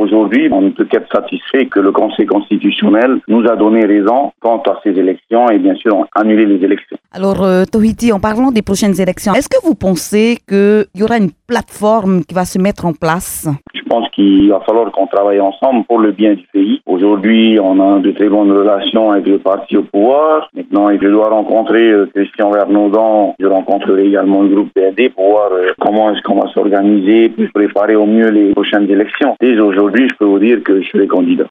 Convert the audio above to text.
aujourd'hui, on ne peut qu'être satisfait que le Conseil constitutionnel nous a donné raison quant à ces élections et bien sûr annulé les élections. Alors, Tohiti, en parlant des prochaines élections, est-ce que vous pensez qu'il y aura une plateforme qui va se mettre en place? Je pense qu'il va falloir qu'on travaille ensemble pour le bien du pays. Aujourd'hui, on a de très bonnes relations avec le parti au pouvoir. Maintenant, je dois rencontrer Christian Vernaudan. Je rencontrerai également le groupe PND pour voir comment est-ce qu'on va s'organiser pour préparer au mieux les prochaines élections. Dès aujourd'hui, je peux vous dire que je serai candidat.